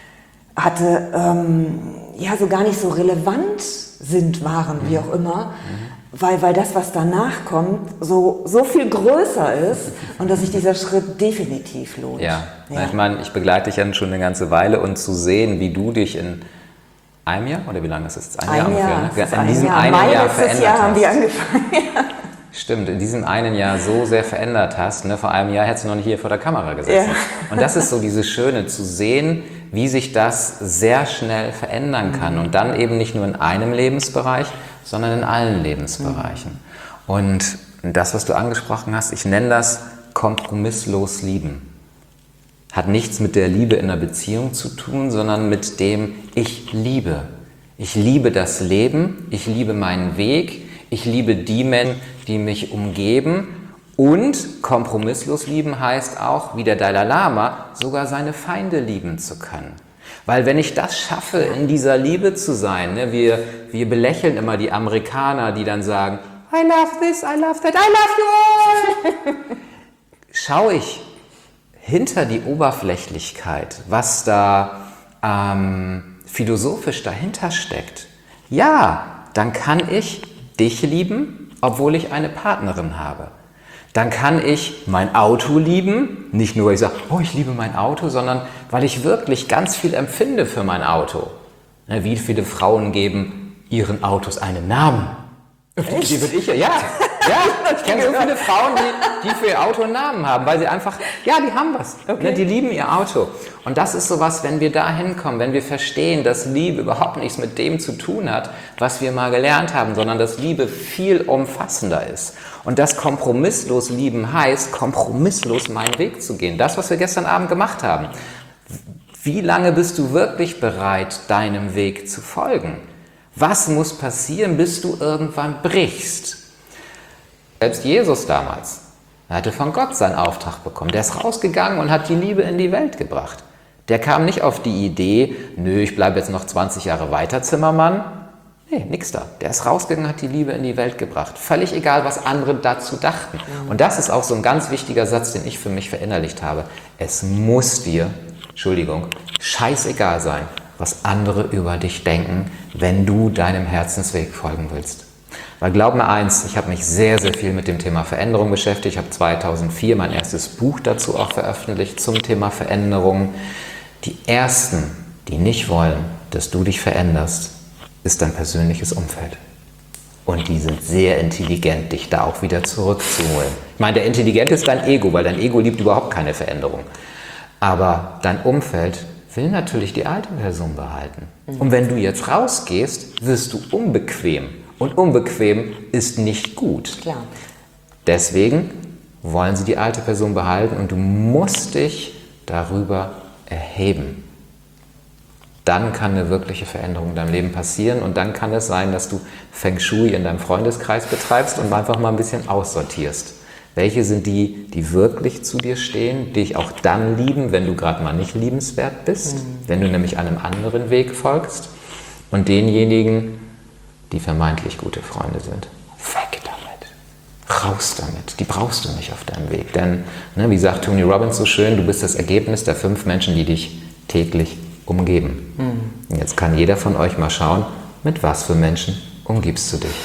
hatte, ähm, ja, so gar nicht so relevant sind, waren, wie auch immer, mhm. weil, weil das, was danach kommt, so, so viel größer ist und dass sich dieser Schritt definitiv lohnt. Ja, ja. Ich meine, ich begleite dich ja schon eine ganze Weile und zu sehen, wie du dich in einem Jahr, oder wie lange ist es? Ein, ein Jahr ungefähr, ne? Ja, in ein diesem Jahr. einen Mai Jahr letztes verändert Jahr hast. haben wir angefangen, ja. Stimmt, in diesem einen Jahr so sehr verändert hast. Ne? Vor einem Jahr hättest du noch nicht hier vor der Kamera gesessen. Ja. Und das ist so dieses Schöne, zu sehen, wie sich das sehr schnell verändern kann. Und dann eben nicht nur in einem Lebensbereich, sondern in allen Lebensbereichen. Mhm. Und das, was du angesprochen hast, ich nenne das kompromisslos lieben. Hat nichts mit der Liebe in einer Beziehung zu tun, sondern mit dem Ich liebe. Ich liebe das Leben, ich liebe meinen Weg, ich liebe die Menschen, die mich umgeben, und kompromisslos lieben heißt auch, wie der Dalai Lama, sogar seine Feinde lieben zu können. Weil wenn ich das schaffe, in dieser Liebe zu sein, ne, wir, wir belächeln immer die Amerikaner, die dann sagen, I love this, I love that, I love you all. Schaue ich hinter die Oberflächlichkeit, was da ähm, philosophisch dahinter steckt, ja, dann kann ich dich lieben, obwohl ich eine Partnerin habe. Dann kann ich mein Auto lieben, nicht nur, weil ich sage, oh, ich liebe mein Auto, sondern weil ich wirklich ganz viel empfinde für mein Auto. Wie viele Frauen geben ihren Autos einen Namen? Echt? Die würde ich ja, ja. Ja, ich kenne so viele Frauen, die, die für ihr Auto einen Namen haben, weil sie einfach, ja, die haben was. Okay. Ne, die lieben ihr Auto. Und das ist sowas, wenn wir da hinkommen, wenn wir verstehen, dass Liebe überhaupt nichts mit dem zu tun hat, was wir mal gelernt haben, sondern dass Liebe viel umfassender ist. Und das kompromisslos lieben heißt, kompromisslos meinen Weg zu gehen. Das, was wir gestern Abend gemacht haben. Wie lange bist du wirklich bereit, deinem Weg zu folgen? Was muss passieren, bis du irgendwann brichst? Selbst Jesus damals, er hatte von Gott seinen Auftrag bekommen. Der ist rausgegangen und hat die Liebe in die Welt gebracht. Der kam nicht auf die Idee, nö, ich bleibe jetzt noch zwanzig Jahre weiter Zimmermann. Nee, nix da. Der ist rausgegangen und hat die Liebe in die Welt gebracht. Völlig egal, was andere dazu dachten. Und das ist auch so ein ganz wichtiger Satz, den ich für mich verinnerlicht habe. Es muss dir, Entschuldigung, scheißegal sein, was andere über dich denken, wenn du deinem Herzensweg folgen willst. Weil glaub mir eins, ich habe mich sehr, sehr viel mit dem Thema Veränderung beschäftigt. Ich habe zweitausendvier mein erstes Buch dazu auch veröffentlicht zum Thema Veränderung. Die Ersten, die nicht wollen, dass du dich veränderst, ist dein persönliches Umfeld. Und die sind sehr intelligent, dich da auch wieder zurückzuholen. Ich meine, der Intelligent ist dein Ego, weil dein Ego liebt überhaupt keine Veränderung. Aber dein Umfeld will natürlich die alte Person behalten. Und wenn du jetzt rausgehst, wirst du unbequem. Und unbequem ist nicht gut. Klar. Deswegen wollen sie die alte Person behalten und du musst dich darüber erheben. Dann kann eine wirkliche Veränderung in deinem Leben passieren und dann kann es sein, dass du Feng Shui in deinem Freundeskreis betreibst und einfach mal ein bisschen aussortierst. Welche sind die, die wirklich zu dir stehen, dich auch dann lieben, wenn du gerade mal nicht liebenswert bist, mhm. wenn du nämlich einem anderen Weg folgst, und denjenigen, die vermeintlich gute Freunde sind. Weg damit. Raus damit. Die brauchst du nicht auf deinem Weg. Denn, ne, wie sagt Tony Robbins so schön, du bist das Ergebnis der fünf Menschen, die dich täglich umgeben. Mhm. Und jetzt kann jeder von euch mal schauen, mit was für Menschen umgibst du dich.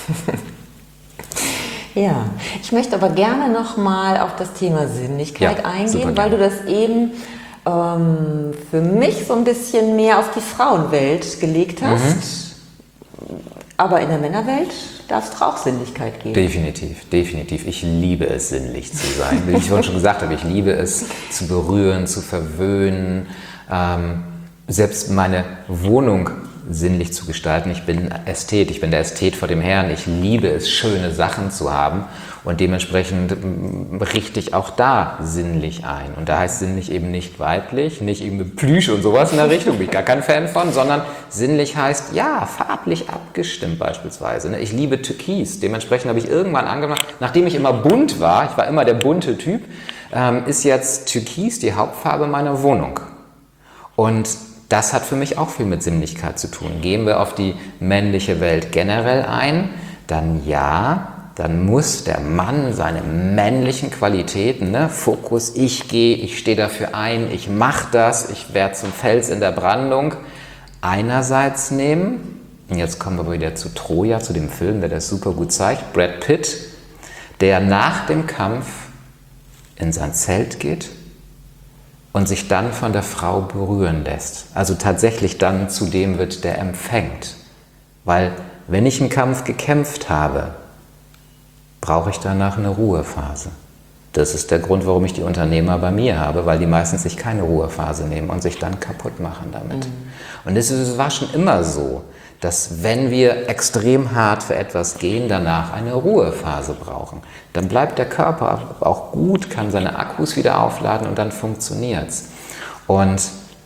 Ja, ich möchte aber gerne nochmal auf das Thema Sinnlichkeit ja, eingehen, weil du das eben ähm, für mich so ein bisschen mehr auf die Frauenwelt gelegt hast. Mhm. Aber in der Männerwelt darf es auch Sinnlichkeit geben. Definitiv, definitiv. Ich liebe es, sinnlich zu sein. Wie ich vorhin schon gesagt habe, ich liebe es, zu berühren, zu verwöhnen. Ähm, selbst meine Wohnung sinnlich zu gestalten. Ich bin Ästhet, ich bin der Ästhet vor dem Herrn. Ich liebe es, schöne Sachen zu haben und dementsprechend richte ich auch da sinnlich ein. Und da heißt sinnlich eben nicht weiblich, nicht eben mit Plüsch und sowas in der Richtung, bin ich gar kein Fan von, sondern sinnlich heißt, ja, farblich abgestimmt beispielsweise. Ich liebe Türkis, dementsprechend habe ich irgendwann angemacht, nachdem ich immer bunt war, ich war immer der bunte Typ, ist jetzt Türkis die Hauptfarbe meiner Wohnung. Und das hat für mich auch viel mit Sinnlichkeit zu tun. Gehen wir auf die männliche Welt generell ein, dann ja, dann muss der Mann seine männlichen Qualitäten, ne, Fokus, ich gehe, ich stehe dafür ein, ich mache das, ich werde zum Fels in der Brandung, einerseits nehmen. Und jetzt kommen wir wieder zu Troja, zu dem Film, der das super gut zeigt, Brad Pitt, der nach dem Kampf in sein Zelt geht und sich dann von der Frau berühren lässt. Also tatsächlich dann zu dem wird, der empfängt. Weil wenn ich im Kampf gekämpft habe, brauche ich danach eine Ruhephase. Das ist der Grund, warum ich die Unternehmer bei mir habe, weil die meistens sich keine Ruhephase nehmen und sich dann kaputt machen damit. Mhm. Und es war schon immer so, dass wenn wir extrem hart für etwas gehen, danach eine Ruhephase brauchen. Dann bleibt der Körper auch gut, kann seine Akkus wieder aufladen und dann funktioniert es. Und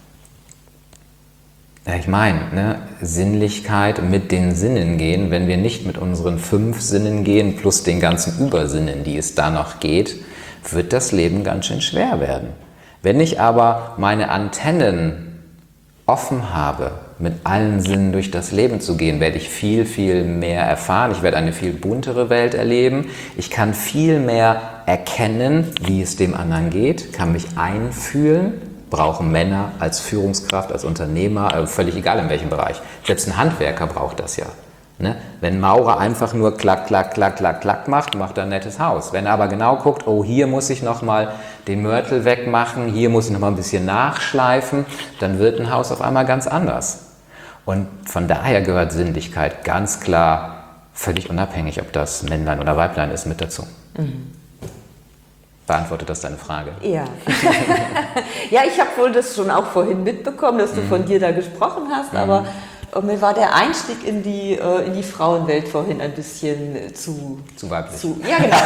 ja, ich meine, ne, Sinnlichkeit mit den Sinnen gehen, wenn wir nicht mit unseren fünf Sinnen gehen, plus den ganzen Übersinnen, die es da noch geht, wird das Leben ganz schön schwer werden. Wenn ich aber meine Antennen offen habe, mit allen Sinnen durch das Leben zu gehen, werde ich viel, viel mehr erfahren. Ich werde eine viel buntere Welt erleben. Ich kann viel mehr erkennen, wie es dem anderen geht, kann mich einfühlen. Brauchen Männer als Führungskraft, als Unternehmer, völlig egal in welchem Bereich. Selbst ein Handwerker braucht das ja. Ne? Wenn ein Maurer einfach nur klack, klack, klack, klack, klack macht, macht er ein nettes Haus. Wenn er aber genau guckt, oh, hier muss ich nochmal den Mörtel wegmachen, hier muss ich nochmal ein bisschen nachschleifen, dann wird ein Haus auf einmal ganz anders. Und von daher gehört Sinnlichkeit ganz klar, völlig unabhängig, ob das Männlein oder Weiblein ist, mit dazu. Mhm. Beantwortet das deine Frage? Ja. Ja, ich habe wohl das schon auch vorhin mitbekommen, dass du mhm. von dir da gesprochen hast, mhm. aber mir war der Einstieg in die, in die Frauenwelt vorhin ein bisschen zu... Zu weiblich. Zu, ja, genau.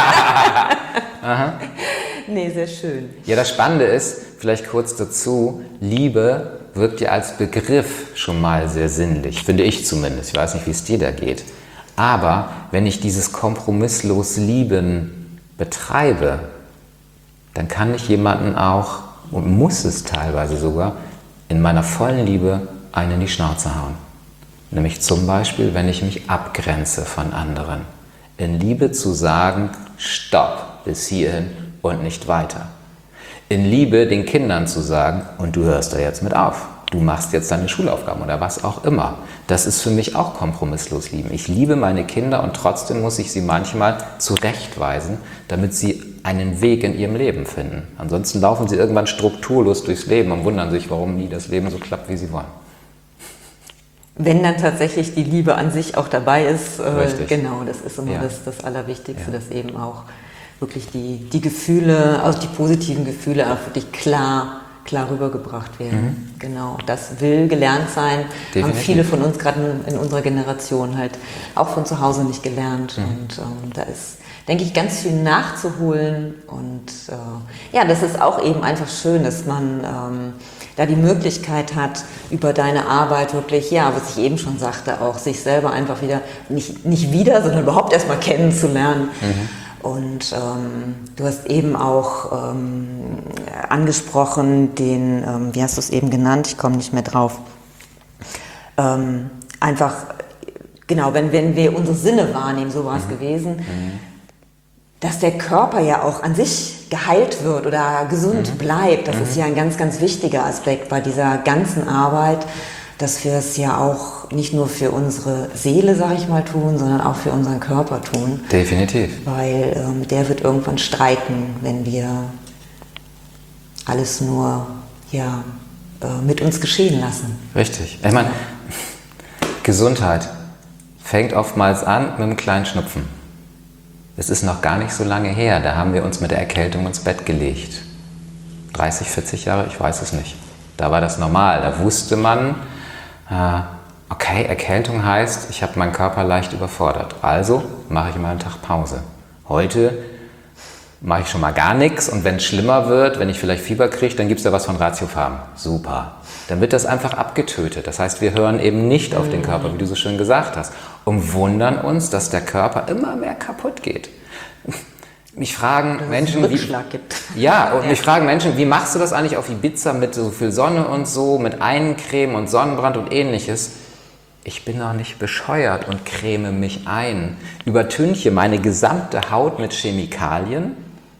Aha. Nee, sehr schön. Ja, das Spannende ist, vielleicht kurz dazu, Liebe wirkt ja als Begriff schon mal sehr sinnlich, finde ich zumindest. Ich weiß nicht, wie es dir da geht. Aber wenn ich dieses kompromisslos Lieben betreibe, dann kann ich jemanden auch, und muss es teilweise sogar, in meiner vollen Liebe einen in die Schnauze hauen. Nämlich zum Beispiel, wenn ich mich abgrenze von anderen. In Liebe zu sagen, stopp, bis hierhin und nicht weiter. In Liebe den Kindern zu sagen, und du hörst da jetzt mit auf. Du machst jetzt deine Schulaufgaben oder was auch immer. Das ist für mich auch kompromisslos lieben. Ich liebe meine Kinder und trotzdem muss ich sie manchmal zurechtweisen, damit sie einen Weg in ihrem Leben finden. Ansonsten laufen sie irgendwann strukturlos durchs Leben und wundern sich, warum nie das Leben so klappt, wie sie wollen. Wenn dann tatsächlich die Liebe an sich auch dabei ist, äh, genau, das ist immer ja. das, das Allerwichtigste, ja. dass eben auch wirklich die, die Gefühle, also die positiven Gefühle auch wirklich klar klar rübergebracht werden. Mhm. Genau, das will gelernt sein. Definitiv. Haben viele von uns gerade in unserer Generation halt auch von zu Hause nicht gelernt. Mhm. Und ähm, da ist, denke ich, ganz viel nachzuholen. Und äh, ja, das ist auch eben einfach schön, dass man ähm, da die Möglichkeit hat, über deine Arbeit wirklich, ja, was ich eben schon sagte, auch sich selber einfach wieder, nicht, nicht wieder, sondern überhaupt erstmal kennenzulernen. Mhm. Und ähm, du hast eben auch ähm, angesprochen, den, ähm, wie hast du es eben genannt, ich komme nicht mehr drauf, ähm, einfach, genau, wenn, wenn wir unsere Sinne wahrnehmen, so war es mhm. gewesen, mhm. dass der Körper ja auch an sich geheilt wird oder gesund mhm. bleibt, das mhm. ist ja ein ganz, ganz wichtiger Aspekt bei dieser ganzen Arbeit, dass wir es ja auch nicht nur für unsere Seele, sag ich mal, tun, sondern auch für unseren Körper tun. Definitiv. Weil ähm, der wird irgendwann streiken, wenn wir alles nur ja, äh, mit uns geschehen lassen. Richtig. Ich meine, Gesundheit fängt oftmals an mit einem kleinen Schnupfen. Es ist noch gar nicht so lange her, da haben wir uns mit der Erkältung ins Bett gelegt. dreißig, vierzig Jahre, ich weiß es nicht. Da war das normal, da wusste man, Okay, Erkältung heißt, ich habe meinen Körper leicht überfordert. Also mache ich mal einen Tag Pause. Heute mache ich schon mal gar nichts und wenn es schlimmer wird, wenn ich vielleicht Fieber kriege, dann gibt es da was von Ratiofarm. Super. Dann wird das einfach abgetötet. Das heißt, wir hören eben nicht auf den Körper, wie du so schön gesagt hast, und wundern uns, dass der Körper immer mehr kaputt geht. Mich fragen dass Menschen, es einen Rückschlag wie, gibt. Ja, und mich fragen Menschen, wie machst du das eigentlich auf Ibiza mit so viel Sonne und so, mit Eincreme und Sonnenbrand und ähnliches? Ich bin doch nicht bescheuert und creme mich ein, übertünche meine gesamte Haut mit Chemikalien.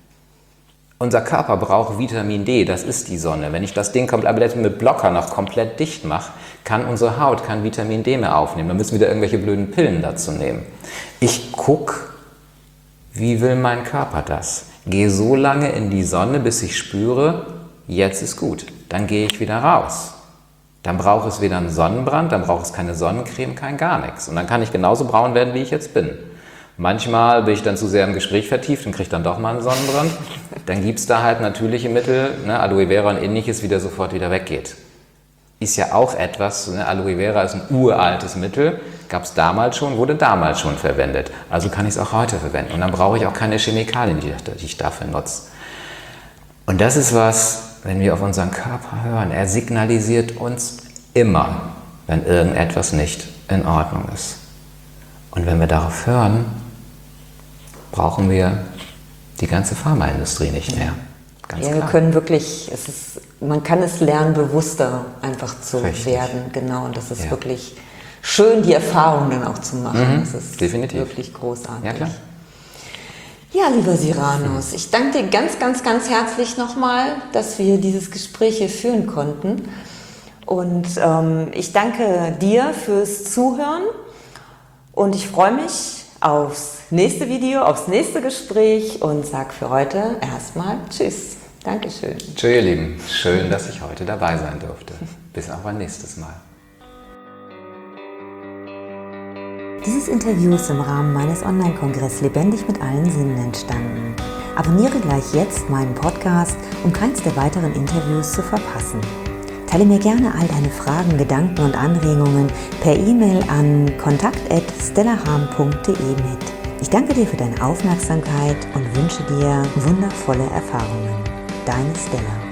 Unser Körper braucht Vitamin D, das ist die Sonne. Wenn ich das Ding komplett mit Blocker noch komplett dicht mache, kann unsere Haut kein Vitamin D mehr aufnehmen. Dann müssen wir da irgendwelche blöden Pillen dazu nehmen. Ich gucke, wie will mein Körper das? Gehe so lange in die Sonne, bis ich spüre, jetzt ist gut. Dann gehe ich wieder raus. Dann braucht es weder einen Sonnenbrand, dann braucht es keine Sonnencreme, kein gar nichts. Und dann kann ich genauso braun werden, wie ich jetzt bin. Manchmal bin ich dann zu sehr im Gespräch vertieft und kriege dann doch mal einen Sonnenbrand. Dann gibt es da halt natürliche Mittel, ne, Aloe Vera und ähnliches, wie der sofort wieder weggeht. Ist ja auch etwas, ne, Aloe Vera ist ein uraltes Mittel, gab es damals schon, wurde damals schon verwendet. Also kann ich es auch heute verwenden. Und dann brauche ich auch keine Chemikalien, die, die ich dafür nutze. Und das ist was, wenn wir auf unseren Körper hören, er signalisiert uns immer, wenn irgendetwas nicht in Ordnung ist. Und wenn wir darauf hören, brauchen wir die ganze Pharmaindustrie nicht mehr. Ganz ja, klar. wir können wirklich, es ist, man kann es lernen, bewusster einfach zu Richtig. werden. Genau, und das ist Ja. wirklich schön, die Erfahrung dann auch zu machen. Mhm, das ist definitiv. wirklich großartig. Ja, klar. Ja, lieber Cyrannus, ich danke dir ganz, ganz, ganz herzlich nochmal, dass wir dieses Gespräch hier führen konnten. Und ähm, ich danke dir fürs Zuhören und ich freue mich aufs nächste Video, aufs nächste Gespräch und sage für heute erstmal Tschüss. Dankeschön. Tschö, ihr Lieben. Schön, dass ich heute dabei sein durfte. Bis auch ein nächstes Mal. Dieses Interview ist im Rahmen meines Online-Kongresses Lebendig mit allen Sinnen entstanden. Abonniere gleich jetzt meinen Podcast, um keins der weiteren Interviews zu verpassen. Teile mir gerne all deine Fragen, Gedanken und Anregungen per E-Mail an kontakt at stellaham punkt de mit. Ich danke dir für deine Aufmerksamkeit und wünsche dir wundervolle Erfahrungen. Deine Stella.